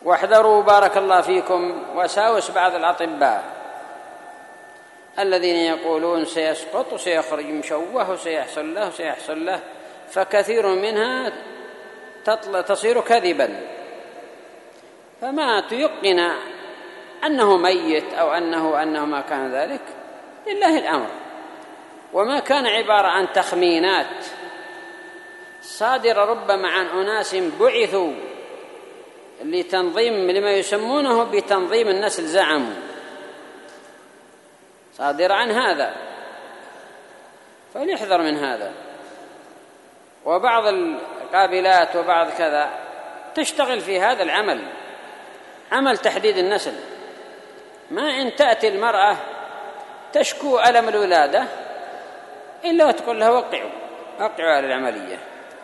واحذروا بارك الله فيكم وساوس بعض الأطباء الذين يقولون سيسقط وسيخرج مشوه وسيحصل له فكثير منها تصير كذبا، فما تيقن أنه ميت أو أنه ما كان ذلك، لله الأمر. وما كان عبارة عن تخمينات صادرة ربما عن أناس بعثوا لما يسمونه بتنظيم النسل، زعموا صادرة عن هذا، فليحذر من هذا. وبعض القابلات وبعض كذا تشتغل في هذا العمل، عمل تحديد النسل. ما إن تأتي المرأة تشكو ألم الولادة إلا وتقول لها وقعوا على العملية،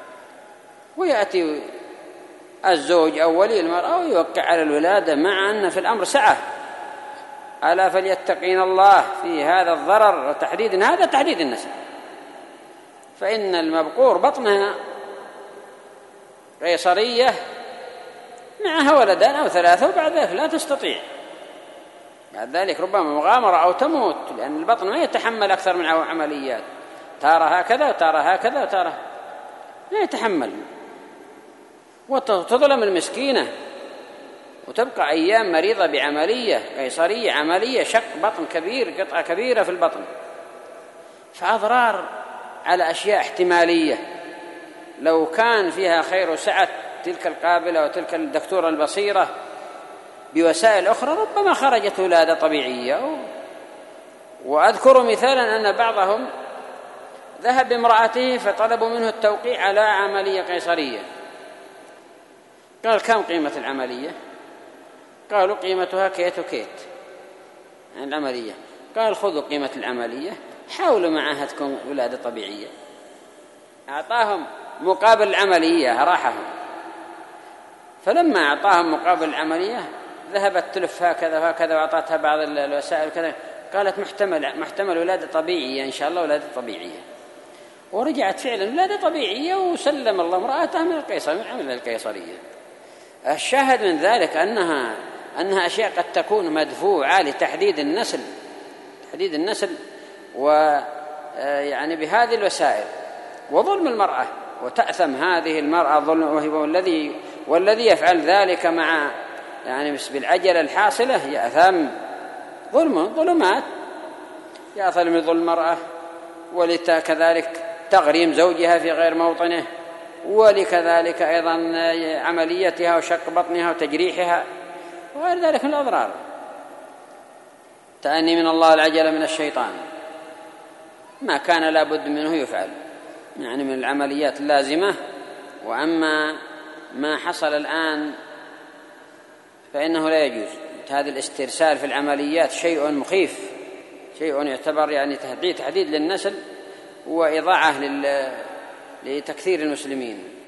ويأتي الزوج أو ولي المرأة ويوقع على الولادة، مع أن في الأمر سعة. ألا فليتقين الله في هذا الضرر وتحديد هذا تحديد النسل، فإن المبقور بطنها قيصرية معها ولدان أو 3 وبعد ذلك لا تستطيع، بعد ذلك ربما مغامرة أو تموت، لأن البطن ما يتحمل أكثر من عمليات، تارة هكذا وتارة هكذا وتارة لا يتحمل، وتظلم المسكينة وتبقى أيام مريضة بعملية قيصرية، عملية شق بطن كبير، قطعة كبيرة في البطن، فأضرار على أشياء احتمالية. لو كان فيها خير وسعة تلك القابلة وتلك الدكتورة البصيرة بوسائل أخرى ربما خرجت ولادة طبيعية. وأذكر مثالا أن بعضهم ذهب بامرأته فطلبوا منه التوقيع على عملية قيصرية، قال كم قيمة العملية؟ قالوا قيمتها كيت وكيت عن العملية. قال خذوا قيمة العملية، حاولوا معها تكون ولادة طبيعية. أعطاهم مقابل العملية راحهم، فلما أعطاهم مقابل العملية ذهبت تلف هكذا وهكذا وأعطتها بعض الوسائل كذا، قالت محتمل ولادة طبيعية إن شاء الله، ولادة طبيعية، ورجعت فعلا ولادة طبيعية، وسلم الله امرأته من القيصر من عمل القيصرية. الشاهد من ذلك أنها أشياء قد تكون مدفوعة لتحديد النسل ويعني بهذه الوسائل، وظلم المرأة، وتأثم هذه المرأة ظلم، والذي يفعل ذلك مع يعني بالعجلة الحاصلة يأثم ظلمات، يأثم من ظلم المرأة، ولكذلك تغريم زوجها في غير موطنه، ولكذلك أيضا عمليتها وشق بطنها وتجريحها وغير ذلك من الأضرار. تأني من الله العجل من الشيطان، ما كان لابد منه يفعل يعني من العمليات اللازمة. وأما ما حصل الآن فإنه لا يجوز. هذا الاسترسال في العمليات شيء مخيف، شيء يعتبر يعني تحديد للنسل وإضاعة لتكثير المسلمين.